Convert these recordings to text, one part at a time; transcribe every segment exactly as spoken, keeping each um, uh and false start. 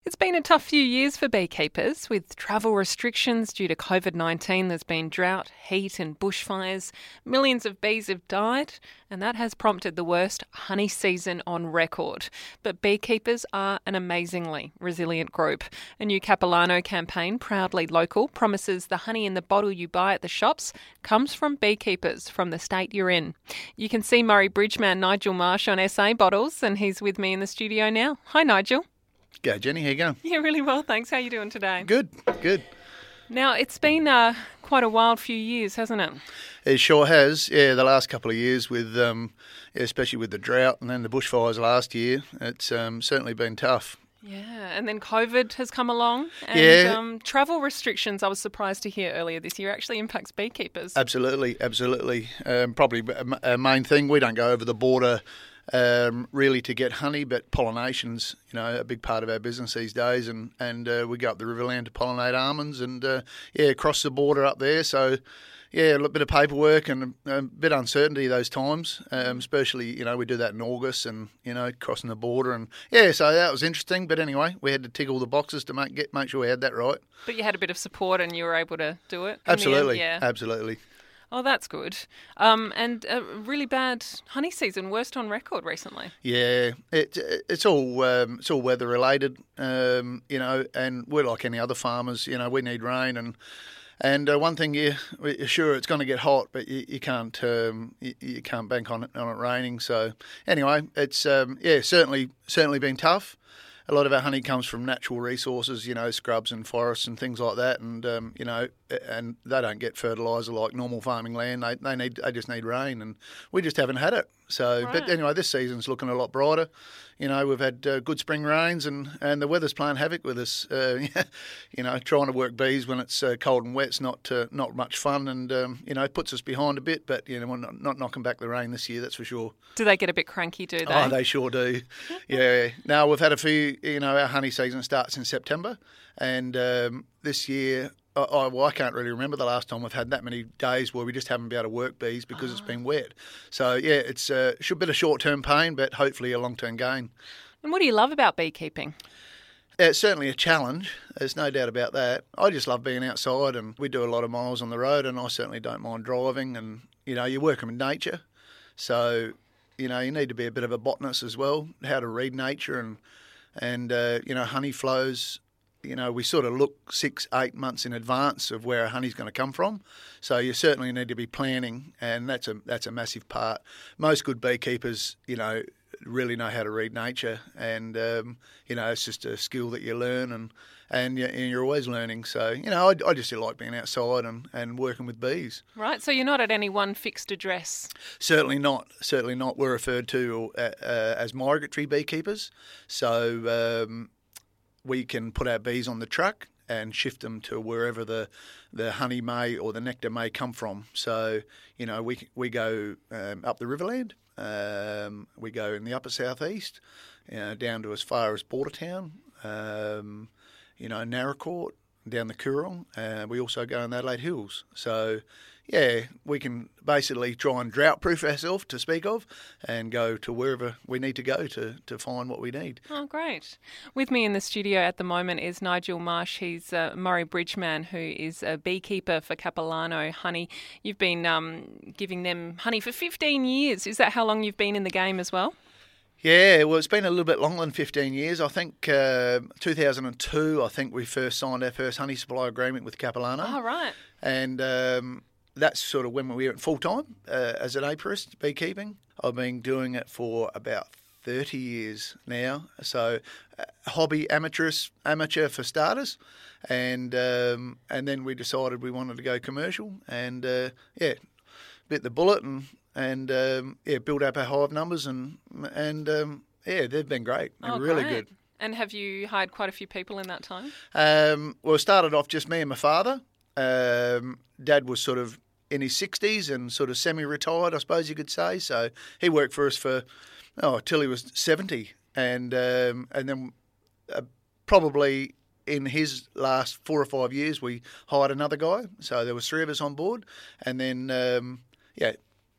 It's been a tough few years for beekeepers. With travel restrictions due to covid nineteen, there's been drought, heat and bushfires. Millions of bees have died, and that has prompted the worst honey season on record. But beekeepers are an amazingly resilient group. A new Capilano campaign, Proudly Local, promises the honey in the bottle you buy at the shops comes from beekeepers from the state you're in. You can see Murray Bridgeman Nigel Marsh on S A bottles, and he's with me in the studio now. Hi, Nigel. Go, Jenny. How you going? Yeah, really well, thanks. How are you doing today? Good, good. Now, it's been uh, quite a wild few years, hasn't it? It sure has. Yeah, the last couple of years with, um, yeah, especially with the drought and then the bushfires last year, it's um, certainly been tough. Yeah, and then COVID has come along, and Yeah. um, travel restrictions, I was surprised to hear earlier this year, actually impacts beekeepers. Absolutely, absolutely. Um, probably a a main thing, we don't go over the border um, really to get honey, but pollination's, you know, a big part of our business these days, and, and uh, we go up the Riverland to pollinate almonds and, uh, yeah, cross the border up there, so... Yeah, a little bit of paperwork and a bit of uncertainty those times, um, especially, you know, we do that in August and, you know, crossing the border. And, yeah, so that was interesting. But anyway, we had to tick all the boxes to make get make sure we had that right. But you had a bit of support and you were able to do it? in the end? Absolutely, Yeah. absolutely. Oh, that's good. Um, and a really bad honey season, worst on record recently. Yeah, it, it's all um, it's all weather related, um, you know, and we're like any other farmers, you know, we need rain and... And uh, one thing, you sure it's going to get hot, but you, you can't um, you, you can't bank on it on it raining. So anyway, it's um, yeah certainly certainly been tough. A lot of our honey comes from natural resources, you know, scrubs and forests and things like that, and um, you know, and they don't get fertiliser like normal farming land. They they need they just need rain, and we just haven't had it. So, Right. but anyway, this season's looking a lot brighter. You know, we've had uh, good spring rains, and, and the weather's playing havoc with us. Uh, you know, trying to work bees when it's uh, cold and wet's not uh, not much fun, and um, you know, it puts us behind a bit. But you know, we're not, not knocking back the rain this year, that's for sure. Do they get a bit cranky, do they? Oh, they sure do. Yeah. Now we've had a few. You know, our honey season starts in September, and um, this year. I, well, I can't really remember the last time we've had that many days where we just haven't been able to work bees because oh. it's been wet. So, yeah, it's a uh, bit of short-term pain, but hopefully a long-term gain. And what do you love about beekeeping? It's certainly a challenge. There's no doubt about that. I just love being outside, and we do a lot of miles on the road, and I certainly don't mind driving. And, you know, you're working with nature. So, you know, you need to be a bit of a botanist as well, how to read nature and, and uh, you know, honey flows. You know, we sort of look six, eight months in advance of where our honey's going to come from. So you certainly need to be planning, and that's a that's a massive part. Most good beekeepers, you know, really know how to read nature, and um, you know, it's just a skill that you learn, and and you're always learning. So you know, I, I just like being outside and, and working with bees. Right. So you're not at any one fixed address. Certainly not. Certainly not. We're referred to uh, uh, as migratory beekeepers. So. Um, We can put our bees on the truck and shift them to wherever the, the honey may or the nectar may come from. So, you know, we we go um, up the Riverland, um, we go in the upper southeast, you know, down to as far as Bordertown, um, you know, Narracourt, down the Coorong. Uh, we also go in the Adelaide Hills. So, yeah, we can basically try and drought-proof ourselves, to speak of, and go to wherever we need to go to, to find what we need. Oh, great. With me in the studio at the moment is Nigel Marsh. He's uh, Murray Bridgeman, who is a beekeeper for Capilano Honey. You've been um, giving them honey for fifteen years. Is that how long you've been in the game as well? Yeah, well, it's been a little bit longer than fifteen years. I think uh, two thousand two, I think we first signed our first honey supply agreement with Capilano. Oh, right. And... Um, That's sort of when we went full-time uh, as an apiarist, beekeeping. I've been doing it for about thirty years now. So uh, hobby, amateurist, amateur for starters. And um, and then we decided we wanted to go commercial and, uh, yeah, bit the bullet and, and um, yeah, build up our hive numbers. And, and um, yeah, they've been great. They're oh, really great. good. And have you hired quite a few people in that time? Um, well, it started off just me and my father. Um, Dad was sort of in his sixties and sort of semi-retired, I suppose you could say. So he worked for us for, oh, till he was seventy. And um, and then uh, probably in his last four or five years, we hired another guy. So there was three of us on board. And then, um, yeah,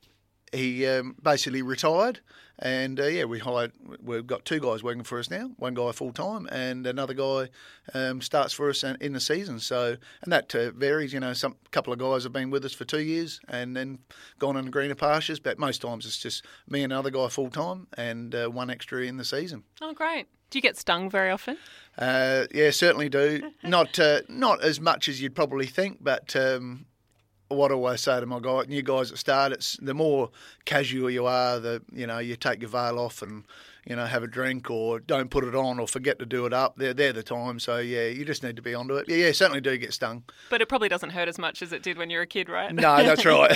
he um, basically retired. And, uh, yeah, we hired, we've got two guys working for us now, one guy full-time and another guy um, starts for us in the season. So, and that uh, varies, you know, some couple of guys have been with us for two years and then gone on greener pastures, but most times it's just me and another guy full-time and uh, one extra in the season. Oh, great. Do you get stung very often? Uh, yeah, certainly do. Not uh, not as much as you'd probably think, but... Um, what I always say to my guy, new guys that start, it's the more casual you are, the you know you take your veil off and you know have a drink or don't put it on or forget to do it up. They're they're the time. So yeah, you just need to be onto it. Yeah, yeah, certainly do get stung. But it probably doesn't hurt as much as it did when you were a kid, right? No, that's right.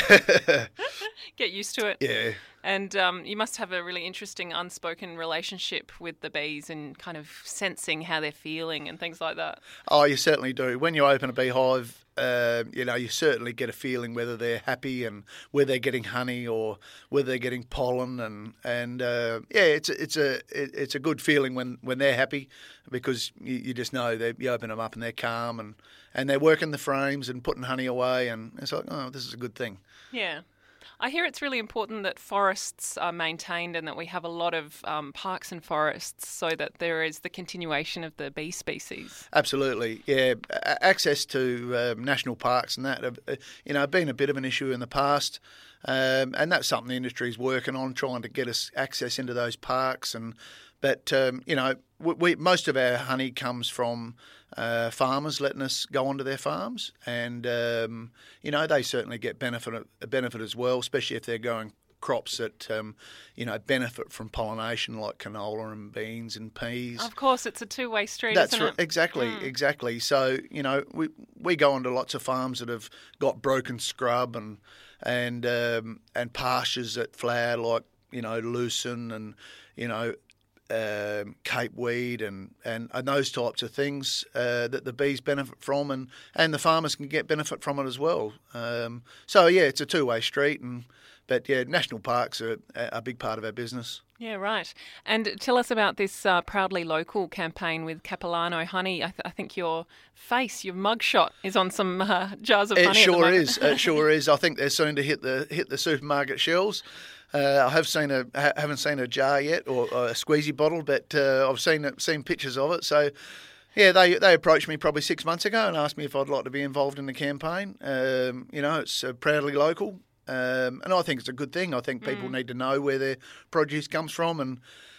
Get used to it. Yeah. And um, you must have a really interesting unspoken relationship with the bees and kind of sensing how they're feeling and things like that. Oh, you certainly do. When you open a beehive, uh, you know, you certainly get a feeling whether they're happy and whether they're getting honey or whether they're getting pollen. And and uh, yeah, it's a, it's a it's a good feeling when, when they're happy because you, you just know that you open them up and they're calm and, and they're working the frames and putting honey away and it's like, oh, this is a good thing. Yeah. I hear it's really important that forests are maintained and that we have a lot of um, parks and forests so that there is the continuation of the bee species. Absolutely, yeah. Access to um, national parks and that have, you know, been a bit of an issue in the past, um, and that's something the industry is working on, trying to get us access into those parks. And but um, you know, we, we most of our honey comes from uh, farmers letting us go onto their farms, and um, you know they certainly get benefit benefit as well, especially if they're growing crops that um, you know benefit from pollination like canola and beans and peas. Of course, it's a two-way street. That's isn't right, it? exactly, mm. exactly. So you know we we go onto lots of farms that have got broken scrub and and um, and pastures that flower like you know lucerne and you know. Um, Cape weed and, and, and those types of things uh, that the bees benefit from and, and the farmers can get benefit from it as well. Um, so, yeah, it's a two-way street. And But, yeah, national parks are a big part of our business. Yeah, right. And tell us about this uh, Proudly Local campaign with Capilano Honey. I, th- I think your face, your mugshot, is on some uh, jars of it honey sure at the moment. is. It sure is. I think they're soon to hit the hit the supermarket shelves. Uh, I have seen a ha- haven't seen a jar yet or, or a squeezy bottle, but uh, I've seen it, seen pictures of it. So, yeah, they they approached me probably six months ago and asked me if I'd like to be involved in the campaign. Um, you know, it's uh, Proudly Local, um, and I think it's a good thing. I think people Mm. need to know where their produce comes from, and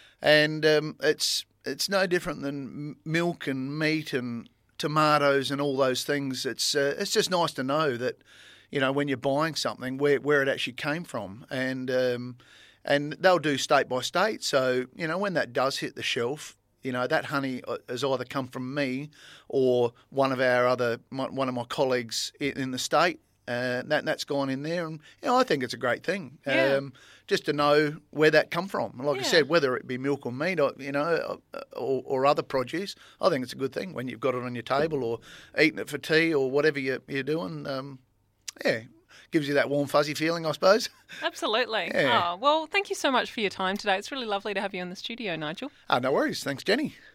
and um, it's it's no different than m- milk and meat and tomatoes and all those things. It's uh, it's just nice to know that. You know, when you're buying something, where where it actually came from, and um, and they'll do state by state. So you know, when that does hit the shelf, you know that honey has either come from me or one of our other my, one of my colleagues in, in the state. Uh, that that's gone in there, and you know, I think it's a great thing. Yeah. Um, just to know where that come from. Like Yeah. I said, whether it be milk or meat, or you know, or, or other produce, I think it's a good thing when you've got it on your table or eating it for tea or whatever you, you're doing. Um, Yeah, gives you that warm, fuzzy feeling, I suppose. Absolutely. Yeah. Oh, well, thank you so much for your time today. It's really lovely to have you in the studio, Nigel. Ah, no worries. Thanks, Jenny.